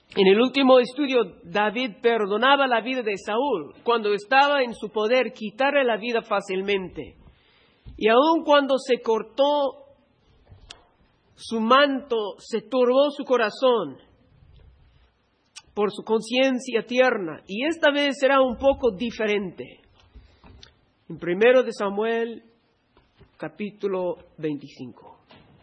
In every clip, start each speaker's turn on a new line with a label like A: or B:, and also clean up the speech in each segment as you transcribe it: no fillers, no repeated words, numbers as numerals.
A: En el último estudio, David perdonaba la vida de Saúl cuando estaba en su poder quitarle la vida fácilmente. Y aun cuando se cortó su manto, se turbó su corazón por su conciencia tierna. Y esta vez será un poco diferente. En 1 de Samuel, capítulo 25.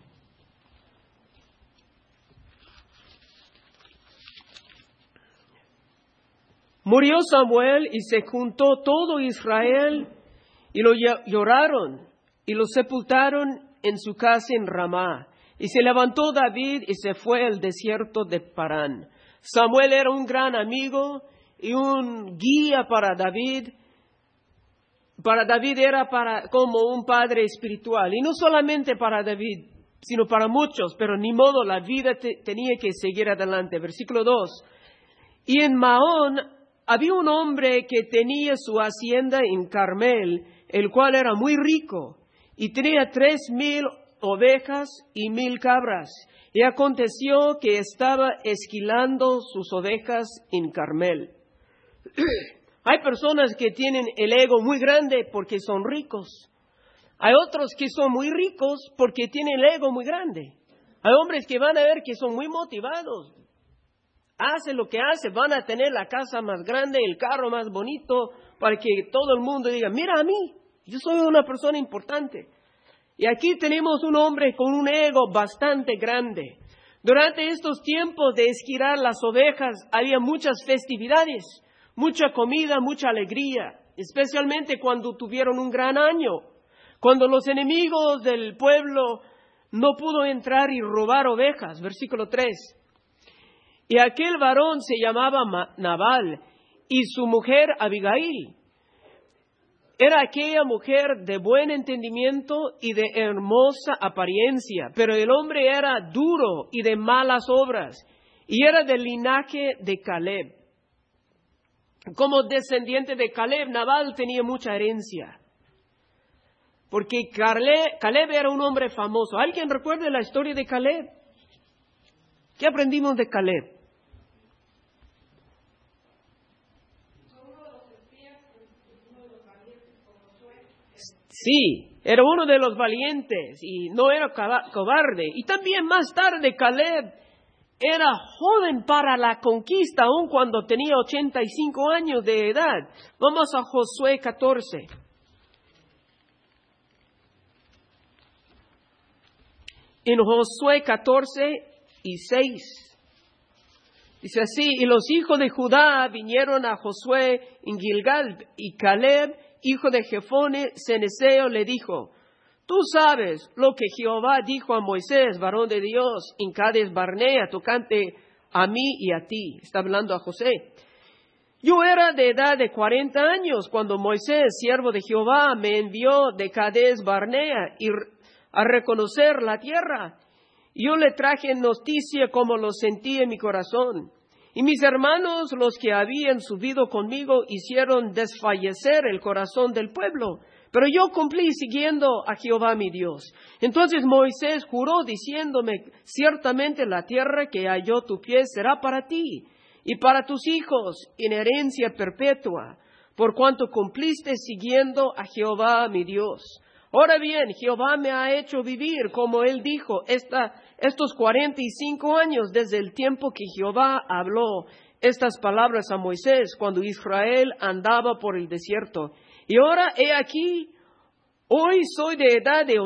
A: Murió Samuel y se juntó todo Israel y lo lloraron y lo sepultaron en su casa en Ramá. Y se levantó David y se fue al desierto de Parán. Samuel era un gran amigo y un guía para David. Para David era como un padre espiritual. Y no solamente para David, sino para muchos. Pero ni modo, la vida tenía que seguir adelante. Versículo 2. Y en Maón había un hombre que tenía su hacienda en Carmel, el cual era muy rico, y tenía 3,000 ovejas y 1,000 cabras. Y aconteció que estaba esquilando sus ovejas en Carmel. Hay personas que tienen el ego muy grande porque son ricos. Hay otros que son muy ricos porque tienen el ego muy grande. Hay hombres que van a ver que son muy motivados. Hace lo que hace, van a tener la casa más grande, el carro más bonito, para que todo el mundo diga, mira a mí, yo soy una persona importante. Y aquí tenemos un hombre con un ego bastante grande. Durante estos tiempos de esquilar las ovejas, había muchas festividades, mucha comida, mucha alegría, especialmente cuando tuvieron un gran año, cuando los enemigos del pueblo no pudo entrar y robar ovejas. Versículo 3. Y aquel varón se llamaba Nabal, y su mujer Abigail. Era aquella mujer de buen entendimiento y de hermosa apariencia, pero el hombre era duro y de malas obras, y era del linaje de Caleb. Como descendiente de Caleb, Nabal tenía mucha herencia, porque Caleb era un hombre famoso. ¿Alguien recuerda la historia de Caleb? ¿Qué aprendimos de Caleb? Sí, era uno de los valientes y no era cobarde. Y también más tarde Caleb era joven para la conquista, aun cuando tenía 85 años de edad. Vamos a Josué 14. En Josué 14:6. Dice así, y los hijos de Judá vinieron a Josué en Gilgal, y Caleb, hijo de Jefone, ceneseo, le dijo, tú sabes lo que Jehová dijo a Moisés, varón de Dios, en Cades Barnea, tocante a mí y a ti. Está hablando a José. Yo era de edad de 40 años cuando Moisés, siervo de Jehová, me envió de Cades Barnea a reconocer la tierra. Yo le traje noticia como lo sentí en mi corazón. Y mis hermanos, los que habían subido conmigo, hicieron desfallecer el corazón del pueblo. Pero yo cumplí siguiendo a Jehová mi Dios. Entonces Moisés juró diciéndome, ciertamente la tierra que halló tu pie será para ti y para tus hijos en herencia perpetua, por cuanto cumpliste siguiendo a Jehová mi Dios. Ahora bien, Jehová me ha hecho vivir, como él dijo, estos 45 años desde el tiempo que Jehová habló estas palabras a Moisés cuando Israel andaba por el desierto. Y ahora he aquí, hoy soy de edad de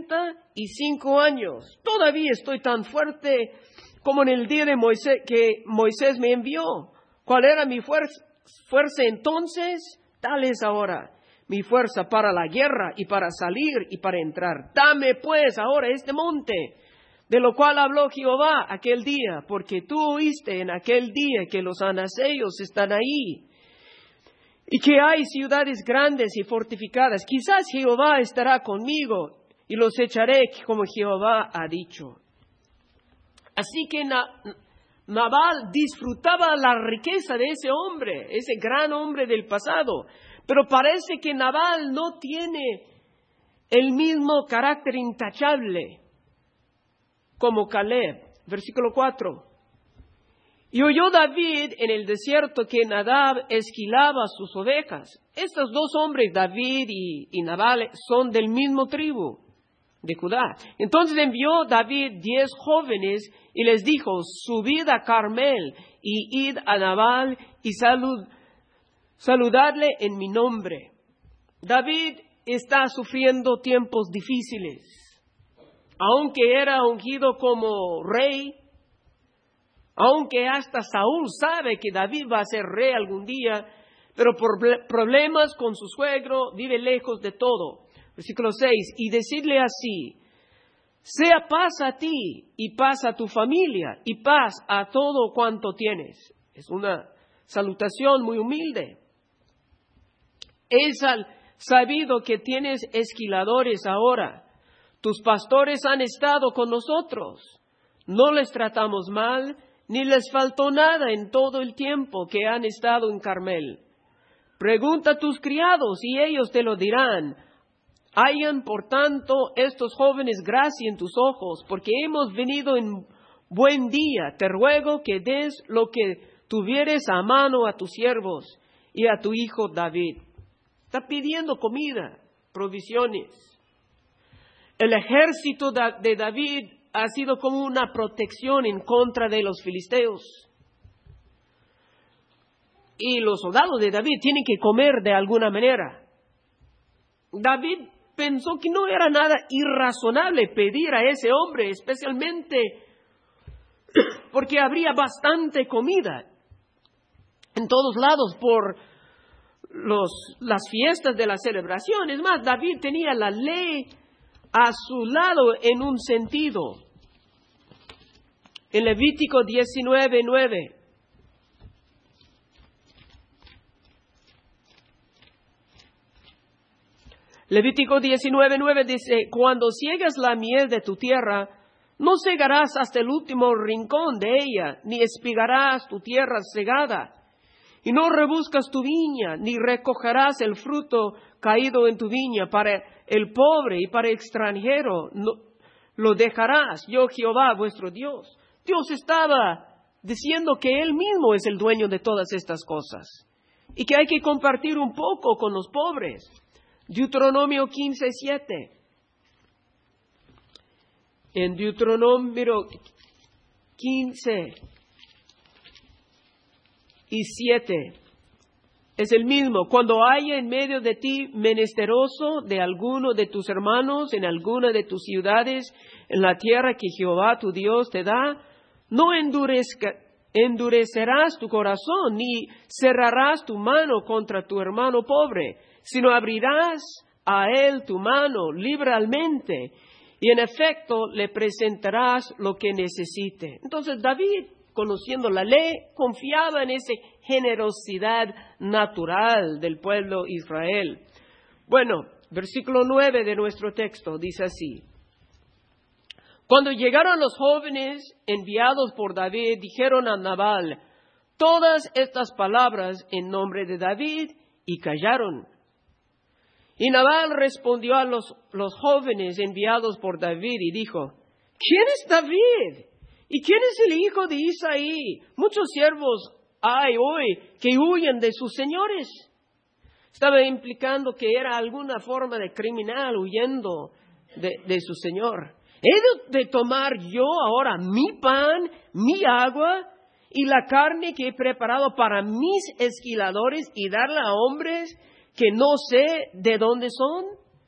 A: 85 años. Todavía estoy tan fuerte como en el día de Moisés que Moisés me envió. ¿Cuál era mi fuerza entonces? Tal es ahora mi fuerza para la guerra y para salir y para entrar. Dame pues ahora este monte, de lo cual habló Jehová aquel día, porque tú oíste en aquel día que los anaseos están ahí, y que hay ciudades grandes y fortificadas. Quizás Jehová estará conmigo, y los echaré como Jehová ha dicho. Así que Nabal disfrutaba la riqueza de ese hombre, ese gran hombre del pasado. Pero parece que Nabal no tiene el mismo carácter intachable como Caleb. Versículo 4. Y oyó David en el desierto que Nadab esquilaba sus ovejas. Estos dos hombres, David y Nabal, son del mismo tribu de Judá. Entonces envió David 10 jóvenes y les dijo: subid a Carmel y id a Nabal y saludadle en mi nombre. David está sufriendo tiempos difíciles. Aunque era ungido como rey, aunque hasta Saúl sabe que David va a ser rey algún día, pero por problemas con su suegro vive lejos de todo. Versículo 6, y decidle así: sea paz a ti y paz a tu familia y paz a todo cuanto tienes. Es una salutación muy humilde. Es sabido que tienes esquiladores ahora. Tus pastores han estado con nosotros. No les tratamos mal, ni les faltó nada en todo el tiempo que han estado en Carmel. Pregunta a tus criados y ellos te lo dirán. Hayan, por tanto, estos jóvenes gracia en tus ojos, porque hemos venido en buen día. Te ruego que des lo que tuvieres a mano a tus siervos y a tu hijo David. Está pidiendo comida, provisiones. El ejército de David ha sido como una protección en contra de los filisteos. Y los soldados de David tienen que comer de alguna manera. David pensó que no era nada irrazonable pedir a ese hombre, especialmente porque habría bastante comida en todos lados por las fiestas de la celebración. Es más, David tenía la ley a su lado en un sentido. En Levítico 19:9. Levítico 19:9 dice: cuando ciegas la miel de tu tierra, no cegarás hasta el último rincón de ella, ni espigarás tu tierra segada, y no rebuscas tu viña, ni recogerás el fruto caído en tu viña. Para el pobre y para el extranjero no, lo dejarás, yo Jehová vuestro Dios. Dios estaba diciendo que Él mismo es el dueño de todas estas cosas, y que hay que compartir un poco con los pobres. Deuteronomio 15:7. En Deuteronomio 15:7 es el mismo. Cuando haya en medio de ti menesteroso de alguno de tus hermanos en alguna de tus ciudades en la tierra que Jehová tu Dios te da, no endurecerás tu corazón ni cerrarás tu mano contra tu hermano pobre, sino abrirás a él tu mano liberalmente, y en efecto le presentarás lo que necesite. Entonces David, conociendo la ley, confiaba en esa generosidad natural del pueblo Israel. Bueno, versículo 9 de nuestro texto dice así: cuando llegaron los jóvenes enviados por David, dijeron a Nabal todas estas palabras en nombre de David, y callaron. Y Nabal respondió a los jóvenes enviados por David y dijo: ¿quién es David? ¿Y quién es el hijo de Isaí? Muchos siervos hay hoy que huyen de sus señores. Estaba implicando que era alguna forma de criminal huyendo de su señor. ¿He de tomar yo ahora mi pan, mi agua y la carne que he preparado para mis esquiladores y darla a hombres que no sé de dónde son?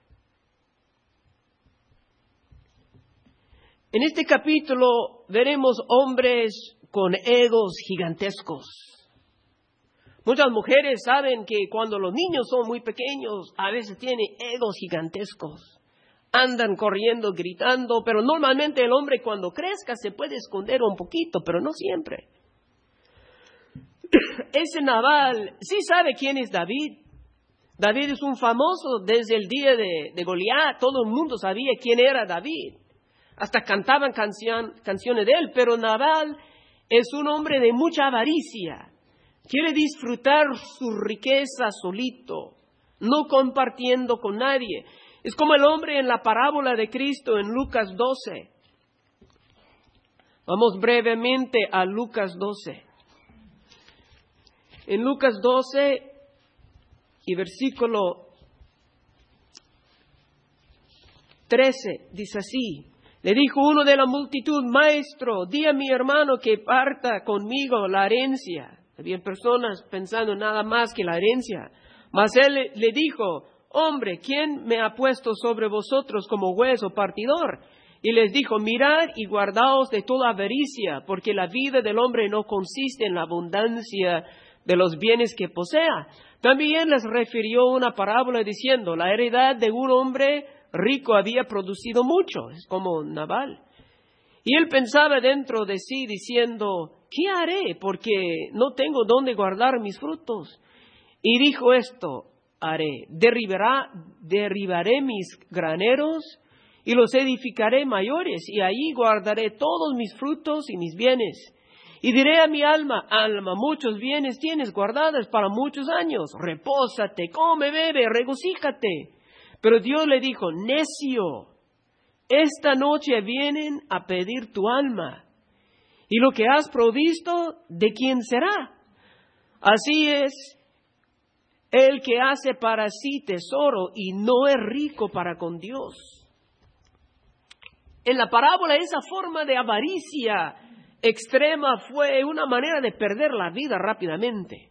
A: En este capítulo veremos hombres con egos gigantescos. Muchas mujeres saben que cuando los niños son muy pequeños, a veces tienen egos gigantescos. Andan corriendo, gritando, pero normalmente el hombre cuando crezca se puede esconder un poquito, pero no siempre. Ese Nabal sí sabe quién es David. David es un famoso desde el día de Goliat. Todo el mundo sabía quién era David. Hasta cantaban canciones de él. Pero Nabal es un hombre de mucha avaricia. Quiere disfrutar su riqueza solito, no compartiendo con nadie. Es como el hombre en la parábola de Cristo en Lucas 12. Vamos brevemente a Lucas 12. En Lucas 12 y versículo 13, dice así: le dijo uno de la multitud: Maestro, di a mi hermano que parta conmigo la herencia. Habían personas pensando nada más que la herencia. Mas él le dijo: Hombre, ¿quién me ha puesto sobre vosotros como juez o partidor? Y les dijo: Mirad y guardaos de toda avaricia, porque la vida del hombre no consiste en la abundancia de los bienes que posea. También les refirió una parábola diciendo: la heredad de un hombre rico había producido mucho. Es como Nabal. Y él pensaba dentro de sí diciendo: ¿qué haré? Porque no tengo dónde guardar mis frutos. Y dijo esto: haré, derribaré mis graneros y los edificaré mayores, y ahí guardaré todos mis frutos y mis bienes. Y diré a mi alma: alma, muchos bienes tienes guardados para muchos años. Repósate, come, bebe, regocíjate. Pero Dios le dijo: necio, esta noche vienen a pedir tu alma, y lo que has provisto, ¿de quién será? Así es el que hace para sí tesoro y no es rico para con Dios. En la parábola, esa forma de avaricia extrema fue una manera de perder la vida rápidamente.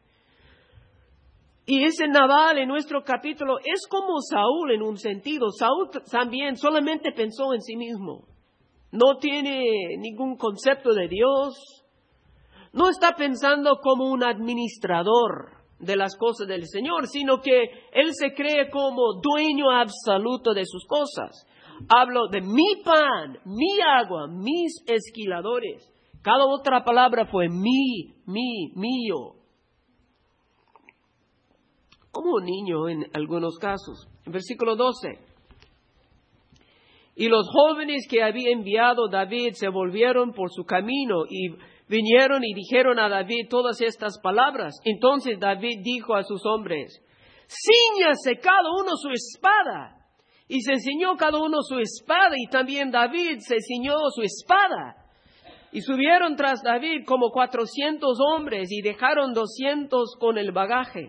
A: Y ese Nabal en nuestro capítulo es como Saúl en un sentido. Saúl también solamente pensó en sí mismo. No tiene ningún concepto de Dios. No está pensando como un administrador de las cosas del Señor, sino que él se cree como dueño absoluto de sus cosas. Hablo de mi pan, mi agua, mis esquiladores. Cada otra palabra fue mío. Como un niño en algunos casos. En versículo 12. Y los jóvenes que había enviado David se volvieron por su camino y vinieron y dijeron a David todas estas palabras. Entonces David dijo a sus hombres: cíñase cada uno su espada. Y se ciñó cada uno su espada, y también David se ciñó su espada. Y subieron tras David como 400 hombres y dejaron 200 con el bagaje.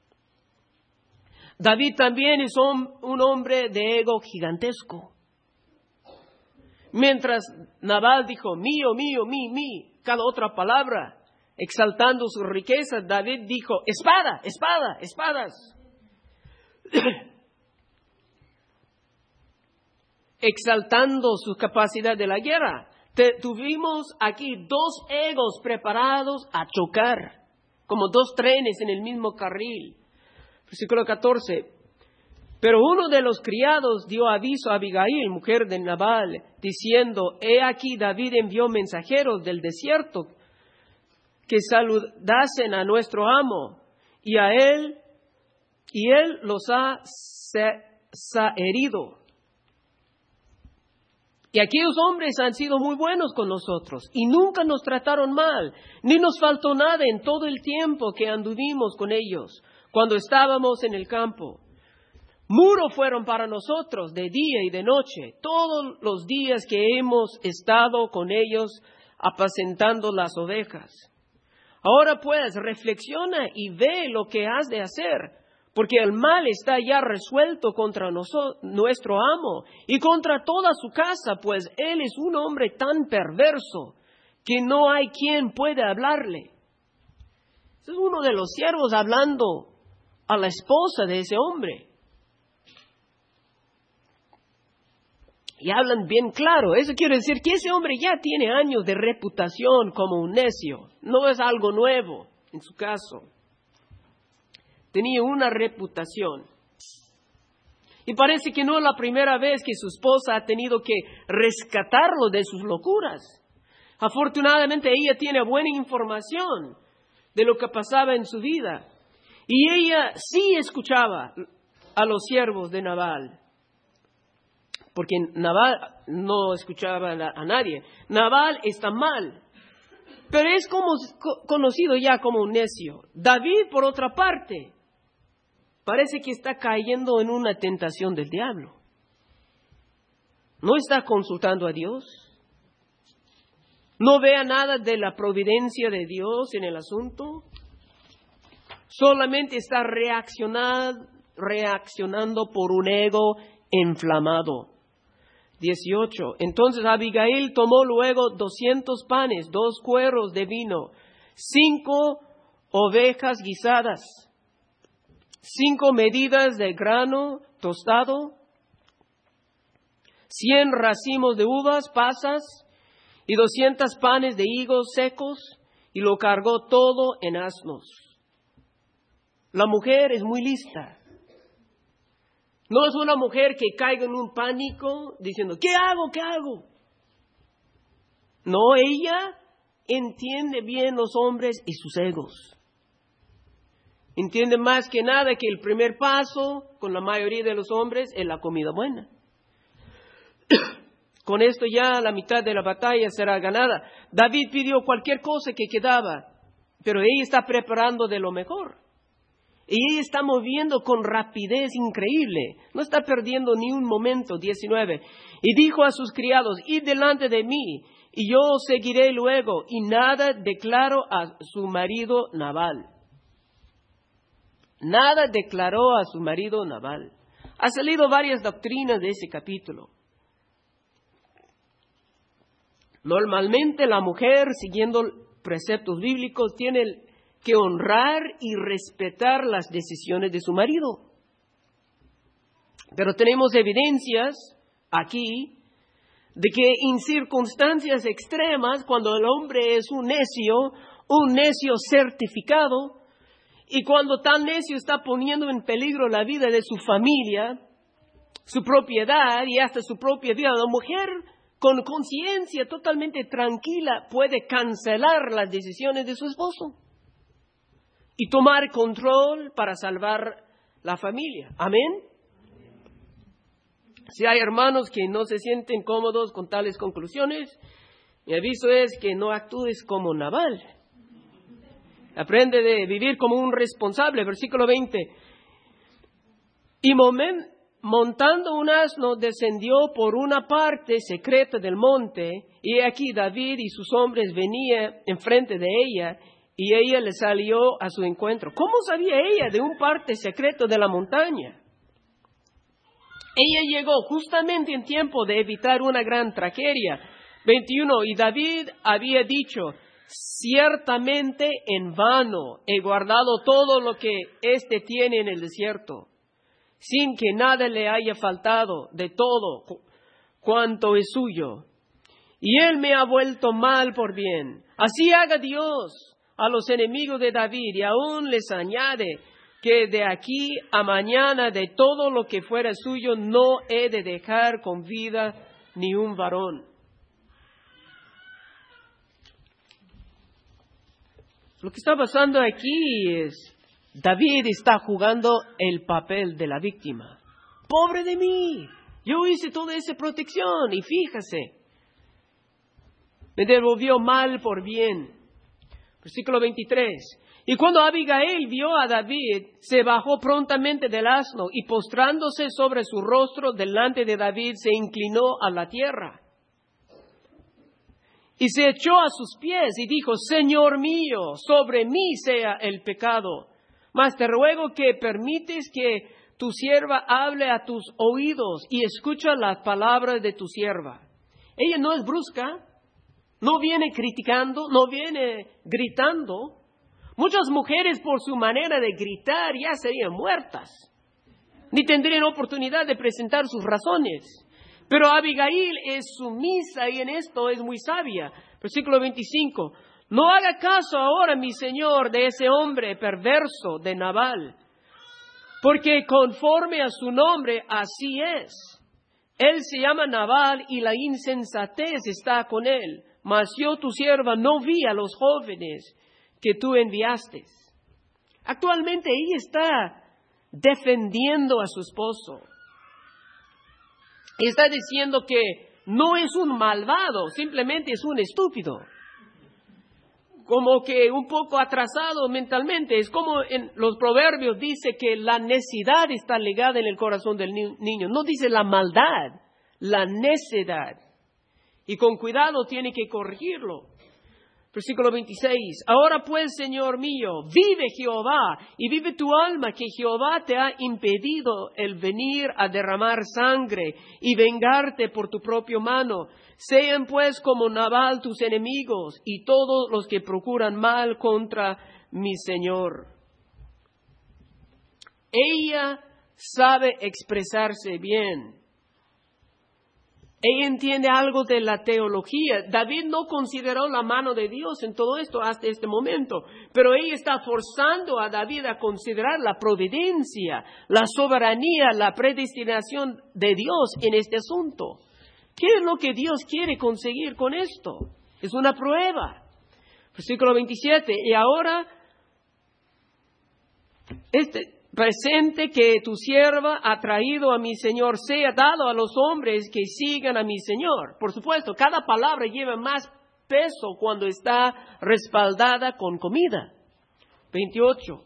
A: David también es un hombre de ego gigantesco. Mientras Nabal dijo: mío, cada otra palabra, exaltando su riqueza, David dijo: espadas. Exaltando su capacidad de la guerra. Tuvimos aquí dos egos preparados a chocar, como dos trenes en el mismo carril. Versículo 14. Pero uno de los criados dio aviso a Abigail, mujer de Nabal, diciendo: he aquí David envió mensajeros del desierto que saludasen a nuestro amo, y él los ha herido. Y aquellos hombres han sido muy buenos con nosotros, y nunca nos trataron mal, ni nos faltó nada en todo el tiempo que anduvimos con ellos, cuando estábamos en el campo. Muro fueron para nosotros de día y de noche, todos los días que hemos estado con ellos apacentando las ovejas. Ahora pues, reflexiona y ve lo que has de hacer, porque el mal está ya resuelto contra nuestro amo y contra toda su casa, pues él es un hombre tan perverso que no hay quien pueda hablarle. Ese es uno de los siervos hablando a la esposa de ese hombre. Y hablan bien claro. Eso quiere decir que ese hombre ya tiene años de reputación como un necio. No es algo nuevo en su caso. Tenía una reputación. Y parece que no es la primera vez que su esposa ha tenido que rescatarlo de sus locuras. Afortunadamente ella tiene buena información de lo que pasaba en su vida. Y ella sí escuchaba a los siervos de Nabal. Porque Nabal no escuchaba a nadie. Nabal está mal. Pero es conocido ya como un necio. David, por otra parte, parece que está cayendo en una tentación del diablo. No está consultando a Dios. No vea nada de la providencia de Dios en el asunto. solamente está reaccionando por un ego inflamado. 18. Entonces Abigail tomó luego 200 panes, 2 cueros de vino, 5 ovejas guisadas, 5 medidas de grano tostado, 100 racimos de uvas pasas y 200 panes de higos secos, y lo cargó todo en asnos. La mujer es muy lista. No es una mujer que caiga en un pánico diciendo, ¿qué hago? ¿Qué hago? No, ella entiende bien los hombres y sus egos. Entiende más que nada que el primer paso con la mayoría de los hombres es la comida buena. Con esto ya la mitad de la batalla será ganada. David pidió cualquier cosa que quedaba, pero ella está preparando de lo mejor. Y ella está moviendo con rapidez increíble. No está perdiendo ni un momento. 19. Y dijo a sus criados, id delante de mí, y yo os seguiré luego. Y nada declaró a su marido Nabal. Nada declaró a su marido Nabal. Ha salido varias doctrinas de ese capítulo. Normalmente la mujer, siguiendo preceptos bíblicos, tiene que honrar y respetar las decisiones de su marido. Pero tenemos evidencias aquí de que en circunstancias extremas, cuando el hombre es un necio certificado, y cuando tan necio está poniendo en peligro la vida de su familia, su propiedad y hasta su propia vida, la mujer con conciencia totalmente tranquila puede cancelar las decisiones de su esposo y tomar control para salvar la familia. Amén. Si hay hermanos que no se sienten cómodos con tales conclusiones, mi aviso es que no actúes como Nabal. Aprende de vivir como un responsable. Versículo 20. Y montando un asno, descendió por una parte secreta del monte, y aquí David y sus hombres venían enfrente de ella, y ella le salió a su encuentro. ¿Cómo sabía ella de un parte secreto de la montaña? Ella llegó justamente en tiempo de evitar una gran tragedia. 21. Y David había dicho, ciertamente en vano he guardado todo lo que éste tiene en el desierto, sin que nada le haya faltado de todo cuanto es suyo. Y él me ha vuelto mal por bien. Así haga Dios a los enemigos de David, y aún les añade que de aquí a mañana de todo lo que fuera suyo no he de dejar con vida ni un varón. Lo que está pasando aquí es, David está jugando el papel de la víctima. ¡Pobre de mí! Yo hice toda esa protección y fíjese, me devolvió mal por bien. Versículo 23. Y cuando Abigail vio a David, se bajó prontamente del asno y postrándose sobre su rostro delante de David, se inclinó a la tierra. Y se echó a sus pies y dijo, Señor mío, sobre mí sea el pecado. Mas te ruego que permites que tu sierva hable a tus oídos y escucha las palabras de tu sierva. Ella no es brusca, no viene criticando, no viene gritando. Muchas mujeres por su manera de gritar ya serían muertas, ni tendrían oportunidad de presentar sus razones. Pero Abigail es sumisa y en esto es muy sabia. Versículo 25. No haga caso ahora, mi señor, de ese hombre perverso de Nabal, porque conforme a su nombre así es. Él se llama Nabal y la insensatez está con él. Mas yo, tu sierva, no vi a los jóvenes que tú enviaste. Actualmente ella está defendiendo a su esposo. Está diciendo que no es un malvado, simplemente es un estúpido. Como que un poco atrasado mentalmente. Es como en los proverbios dice que la necedad está ligada en el corazón del niño. No dice la maldad, la necedad. Y con cuidado tiene que corregirlo. Versículo 26. Ahora pues, Señor mío, vive Jehová y vive tu alma, que Jehová te ha impedido el venir a derramar sangre y vengarte por tu propia mano. Sean pues como Nabal tus enemigos y todos los que procuran mal contra mi Señor. Ella sabe expresarse bien. Ella entiende algo de la teología. David no consideró la mano de Dios en todo esto hasta este momento, pero ella está forzando a David a considerar la providencia, la soberanía, la predestinación de Dios en este asunto. ¿Qué es lo que Dios quiere conseguir con esto? Es una prueba. Versículo 27. Y ahora, presente que tu sierva ha traído a mi Señor, sea dado a los hombres que sigan a mi Señor. Por supuesto, cada palabra lleva más peso cuando está respaldada con comida. 28.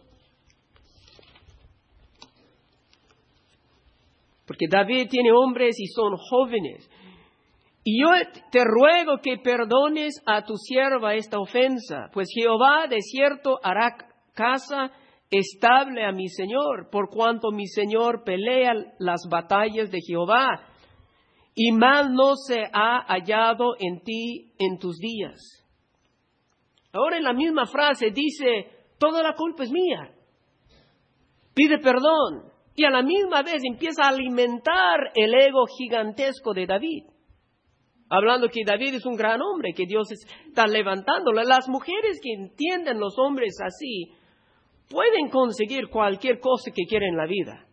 A: Porque David tiene hombres y son jóvenes. Y yo te ruego que perdones a tu sierva esta ofensa, pues Jehová de cierto hará casa estable a mi Señor, por cuanto mi Señor pelea las batallas de Jehová, y mal no se ha hallado en ti en tus días. Ahora en la misma frase dice, toda la culpa es mía. Pide perdón. Y a la misma vez empieza a alimentar el ego gigantesco de David. Hablando que David es un gran hombre, que Dios está levantándolo. Las mujeres que entienden los hombres así, pueden conseguir cualquier cosa que quieren en la vida.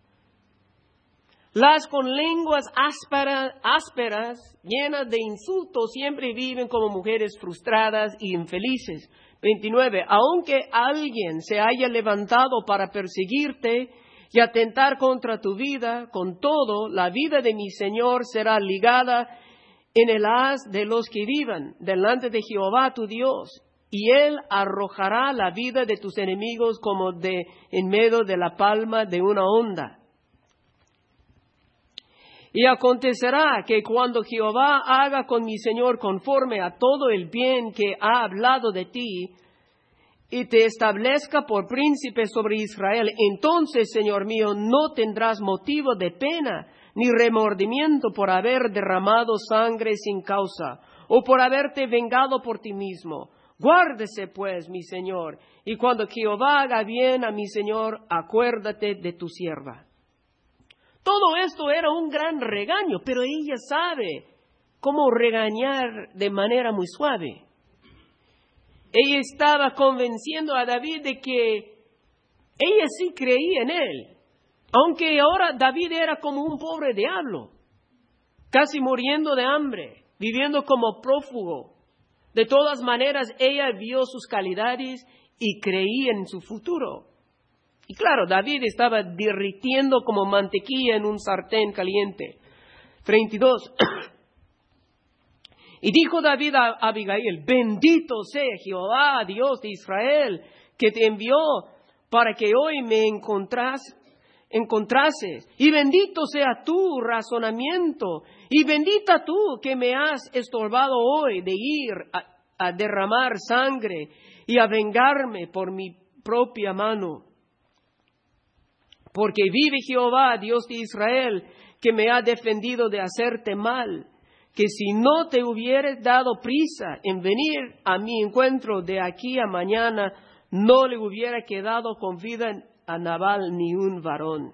A: Las con lenguas ásperas, llenas de insultos, siempre viven como mujeres frustradas y infelices. 29. Aunque alguien se haya levantado para perseguirte y atentar contra tu vida, con todo, la vida de mi Señor será ligada en el haz de los que vivan delante de Jehová tu Dios. Y Él arrojará la vida de tus enemigos como en medio de la palma de una onda. Y acontecerá que cuando Jehová haga con mi Señor conforme a todo el bien que ha hablado de ti, y te establezca por príncipe sobre Israel, entonces, Señor mío, no tendrás motivo de pena ni remordimiento por haber derramado sangre sin causa, o por haberte vengado por ti mismo. Guárdese, pues, mi Señor, y cuando Jehová haga bien a mi Señor, acuérdate de tu sierva. Todo esto era un gran regaño, pero ella sabe cómo regañar de manera muy suave. Ella estaba convenciendo a David de que ella sí creía en él, aunque ahora David era como un pobre diablo, casi muriendo de hambre, viviendo como prófugo. De todas maneras, ella vio sus calidades y creía en su futuro. Y claro, David estaba derritiendo como mantequilla en un sartén caliente. 32. Y dijo David a Abigail, bendito sea Jehová, Dios de Israel, que te envió para que hoy me encontrases. Y bendito sea tu razonamiento, y bendita tú que me has estorbado hoy de ir a derramar sangre y a vengarme por mi propia mano. Porque vive Jehová, Dios de Israel, que me ha defendido de hacerte mal, que si no te hubieras dado prisa en venir a mi encuentro de aquí a mañana, no le hubiera quedado con vida a Nabal ni un varón.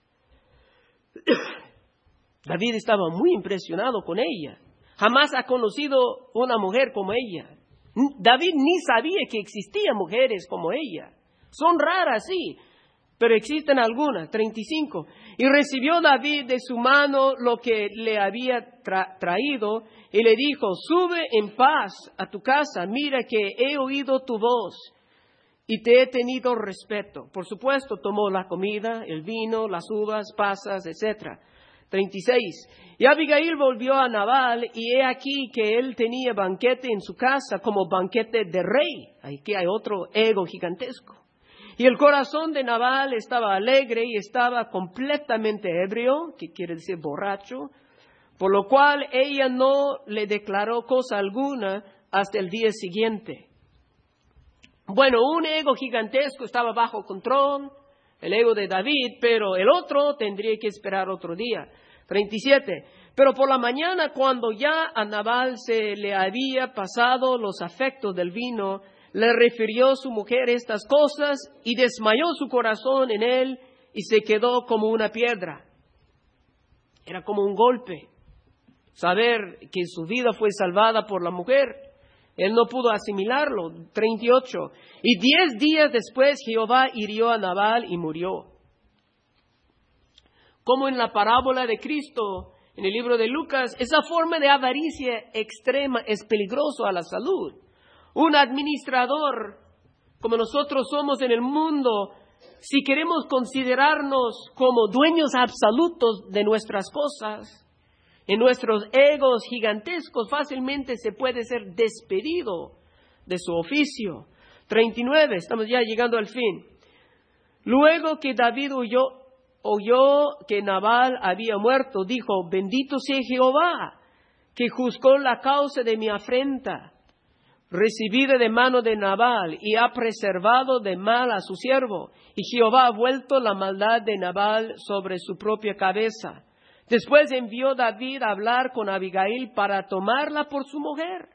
A: David estaba muy impresionado con ella. Jamás ha conocido una mujer como ella. David ni sabía que existían mujeres como ella. Son raras, sí, pero existen algunas. 35. Y recibió David de su mano lo que le había traído y le dijo, sube en paz a tu casa, mira que he oído tu voz y te he tenido respeto. Por supuesto, tomó la comida, el vino, las uvas, pasas, etc. 36. Y Abigail volvió a Nabal, y he aquí que él tenía banquete en su casa como banquete de rey. Aquí hay otro ego gigantesco. Y el corazón de Nabal estaba alegre y estaba completamente ebrio, que quiere decir borracho, por lo cual ella no le declaró cosa alguna hasta el día siguiente. Bueno, un ego gigantesco estaba bajo control, el ego de David, pero el otro tendría que esperar otro día. 37. Pero por la mañana, cuando ya a Nabal se le había pasado los afectos del vino, le refirió su mujer estas cosas y desmayó su corazón en él y se quedó como una piedra. Era como un golpe. Saber que su vida fue salvada por la mujer. Él no pudo asimilarlo. 38. Y 10 días después Jehová hirió a Nabal y murió. Como en la parábola de Cristo, en el libro de Lucas, esa forma de avaricia extrema es peligroso a la salud. Un administrador, como nosotros somos en el mundo, si queremos considerarnos como dueños absolutos de nuestras cosas, en nuestros egos gigantescos, fácilmente se puede ser despedido de su oficio. 39, estamos ya llegando al fin. Luego que David oyó que Nabal había muerto, dijo: bendito sea Jehová, que juzgó la causa de mi afrenta, recibida de mano de Nabal, y ha preservado de mal a su siervo. Y Jehová ha vuelto la maldad de Nabal sobre su propia cabeza. Después envió David a hablar con Abigail para tomarla por su mujer.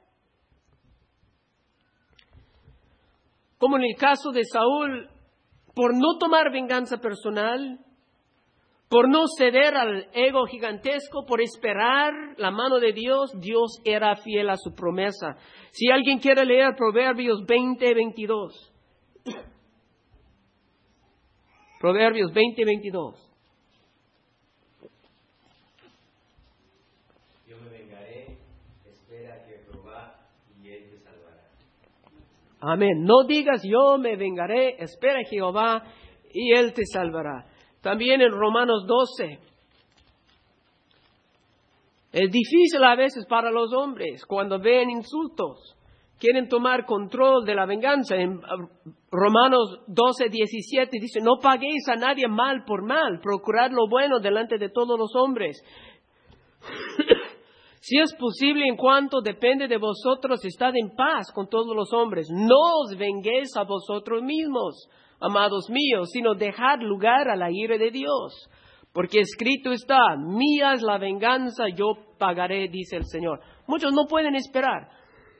A: Como en el caso de Saúl, por no tomar venganza personal, por no ceder al ego gigantesco, por esperar la mano de Dios, Dios era fiel a su promesa. Si alguien quiere leer Proverbios 20:22. Proverbios 20:22.
B: Yo me vengaré, espera que Jehová y él te salvará.
A: Amén. No digas yo me vengaré, espera Jehová y él te salvará. También en Romanos 12. Es difícil a veces para los hombres cuando ven insultos. Quieren tomar control de la venganza. En Romanos 12:17 dice: no paguéis a nadie mal por mal, procurad lo bueno delante de todos los hombres. Si es posible, en cuanto depende de vosotros, estad en paz con todos los hombres. No os venguéis a vosotros mismos, amados míos, sino dejad lugar a la ira de Dios. Porque escrito está: mía es la venganza, yo pagaré, dice el Señor. Muchos no pueden esperar.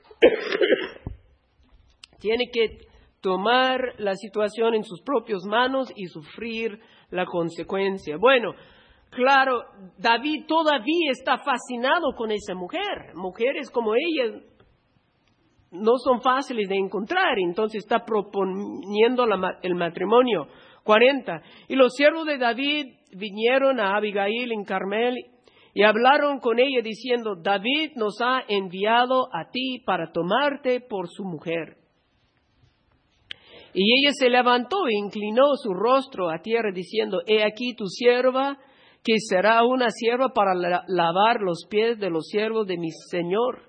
A: Tiene que tomar la situación en sus propias manos y sufrir la consecuencia. Bueno, claro, David todavía está fascinado con esa mujer. Mujeres como ella no son fáciles de encontrar, entonces está proponiendo el matrimonio. 40. Y los siervos de David vinieron a Abigail en Carmel y hablaron con ella diciendo: David nos ha enviado a ti para tomarte por su mujer. Y ella se levantó e inclinó su rostro a tierra diciendo: he aquí tu sierva, que será una sierva para lavar los pies de los siervos de mi señor.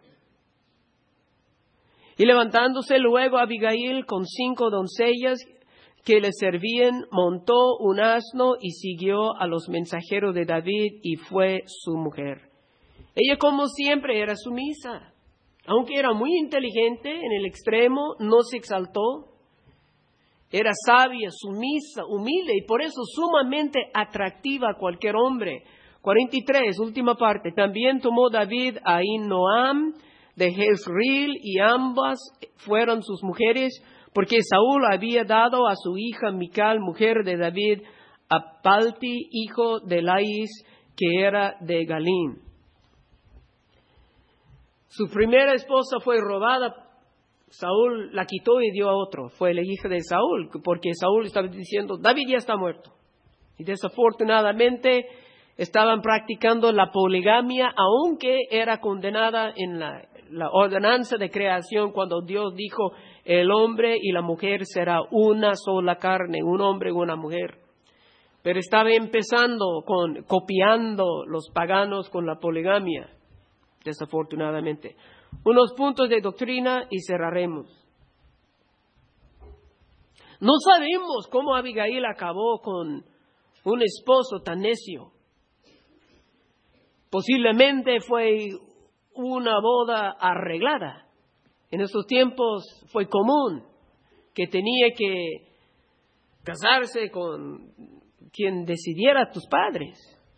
A: Y levantándose luego Abigail con 5 doncellas que le servían, montó un asno y siguió a los mensajeros de David y fue su mujer. Ella, como siempre, era sumisa. Aunque era muy inteligente en el extremo, no se exaltó. Era sabia, sumisa, humilde y por eso sumamente atractiva a cualquier hombre. 43, última parte. También tomó David a Ahinoam de Jezreel y ambas fueron sus mujeres, porque Saúl había dado a su hija Mical, mujer de David, a Palti, hijo de Lais, que era de Galín. Su primera esposa fue robada. Saúl la quitó y dio a otro. Fue la hija de Saúl, porque Saúl estaba diciendo: David ya está muerto. Y desafortunadamente estaban practicando la poligamia, aunque era condenada en la ordenanza de creación, cuando Dios dijo: el hombre y la mujer será una sola carne, un hombre y una mujer. Pero estaba empezando copiando los paganos con la poligamia, desafortunadamente. Unos puntos de doctrina y cerraremos. No sabemos cómo Abigail acabó con un esposo tan necio. Posiblemente fue una boda arreglada. En esos tiempos fue común que tenía que casarse con quien decidiera tus padres.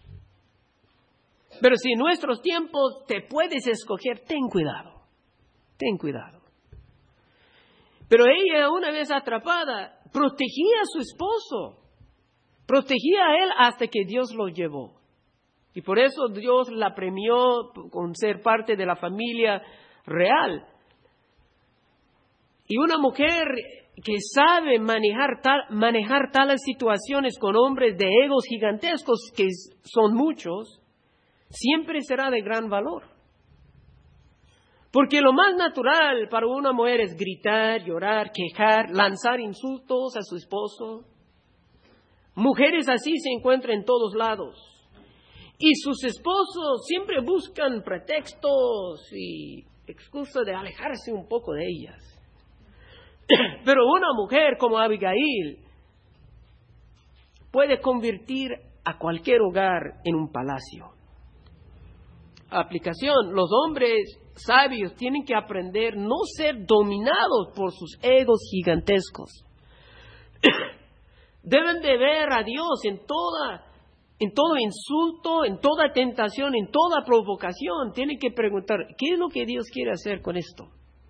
A: Pero si en nuestros tiempos te puedes escoger, ten cuidado. Pero ella, una vez atrapada, protegía a su esposo, protegía a él hasta que Dios lo llevó. Y por eso Dios la premió con ser parte de la familia real. Y una mujer que sabe manejar tales situaciones con hombres de egos gigantescos, que son muchos, siempre será de gran valor. Porque lo más natural para una mujer es gritar, llorar, quejar, lanzar insultos a su esposo. Mujeres así se encuentran en todos lados. Y sus esposos siempre buscan pretextos y excusas de alejarse un poco de ellas. Pero una mujer como Abigail puede convertir a cualquier hogar en un palacio. Aplicación: los hombres sabios tienen que aprender no ser dominados por sus egos gigantescos. Deben de ver a Dios en todo insulto, en toda tentación, en toda provocación. Tienen que preguntar, ¿qué es lo que Dios quiere hacer con esto?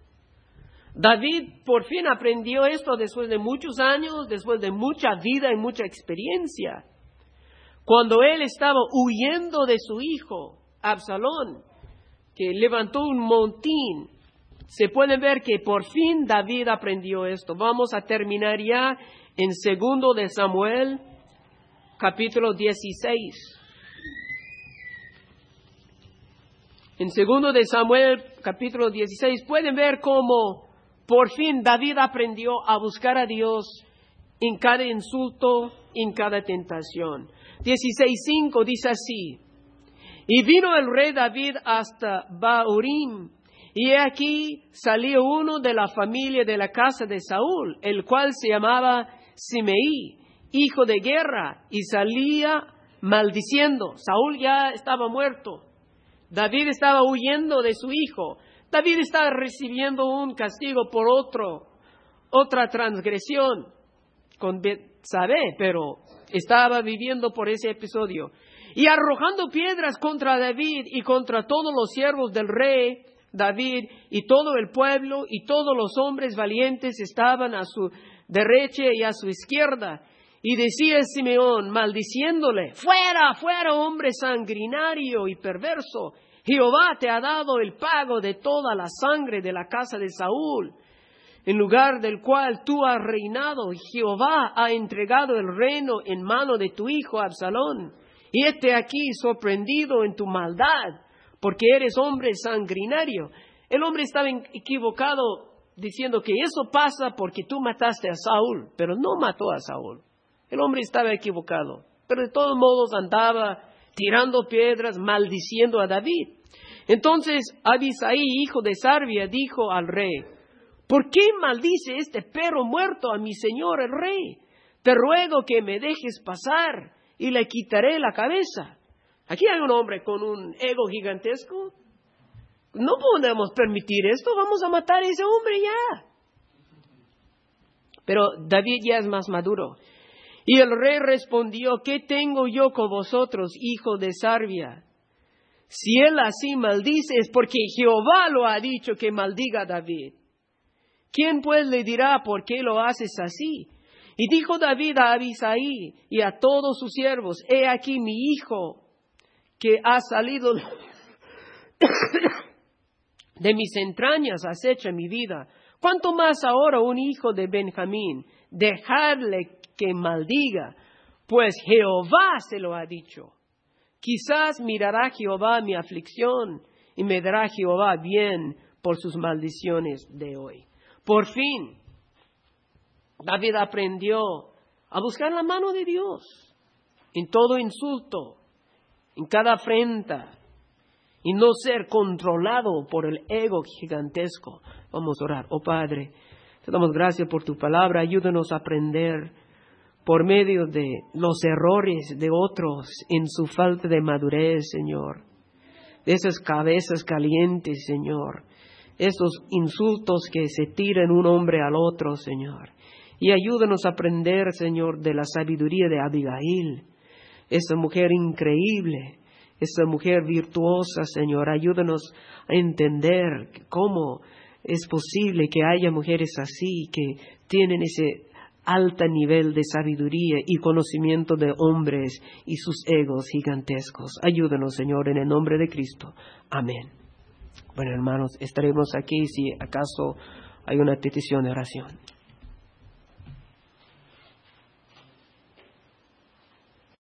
A: David por fin aprendió esto después de muchos años, después de mucha vida y mucha experiencia. Cuando él estaba huyendo de su hijo, Absalón, que levantó un montín, se puede ver que por fin David aprendió esto. Vamos a terminar ya en 2 de Samuel, capítulo 16. En 2 de Samuel, capítulo 16, pueden ver cómo por fin David aprendió a buscar a Dios en cada insulto, en cada tentación. 16:5 dice así: y vino el rey David hasta Bahurim, y he aquí salió uno de la familia de la casa de Saúl, el cual se llamaba Simeí, hijo de guerra, y salía maldiciendo. Saúl ya estaba muerto. David estaba huyendo de su hijo. David estaba recibiendo un castigo por otra transgresión con Betsabé, pero estaba viviendo por ese episodio. Y arrojando piedras contra David y contra todos los siervos del rey David y todo el pueblo y todos los hombres valientes estaban a su derecha y a su izquierda. Y decía Simeón, maldiciéndole: fuera, fuera, hombre sanguinario y perverso. Jehová te ha dado el pago de toda la sangre de la casa de Saúl, en lugar del cual tú has reinado. Jehová ha entregado el reino en mano de tu hijo Absalón. Y aquí sorprendido en tu maldad, porque eres hombre sanguinario. El hombre estaba equivocado diciendo que eso pasa porque tú mataste a Saúl, pero no mató a Saúl. El hombre estaba equivocado, pero de todos modos andaba tirando piedras, maldiciendo a David. Entonces Abisai, hijo de Sarbia, dijo al rey: ¿por qué maldice este perro muerto a mi señor el rey? Te ruego que me dejes pasar y le quitaré la cabeza. Aquí hay un hombre con un ego gigantesco. No podemos permitir esto, vamos a matar a ese hombre ya. Pero David ya es más maduro. Y el rey respondió: ¿qué tengo yo con vosotros, hijo de Sarbia? Si él así maldice, es porque Jehová lo ha dicho que maldiga a David. ¿Quién pues le dirá por qué lo haces así? Y dijo David a Abisai y a todos sus siervos: he aquí mi hijo que ha salido de mis entrañas acecha mi vida. ¿Cuánto más ahora un hijo de Benjamín? Dejadle que maldiga, pues Jehová se lo ha dicho. Quizás mirará Jehová mi aflicción y me dará Jehová bien por sus maldiciones de hoy. Por fin, David aprendió a buscar la mano de Dios en todo insulto, en cada afrenta, y no ser controlado por el ego gigantesco. Vamos a orar. Oh Padre, te damos gracias por tu palabra. Ayúdanos a aprender por medio de los errores de otros en su falta de madurez, Señor. De esas cabezas calientes, Señor, estos insultos que se tiran un hombre al otro, Señor. Y ayúdanos a aprender, Señor, de la sabiduría de Abigail, esa mujer increíble, esa mujer virtuosa, Señor. Ayúdanos a entender cómo es posible que haya mujeres así, que tienen ese alto nivel de sabiduría y conocimiento de hombres y sus egos gigantescos. Ayúdanos, Señor, en el nombre de Cristo. Amén. Bueno, hermanos, estaremos aquí si acaso hay una petición de oración.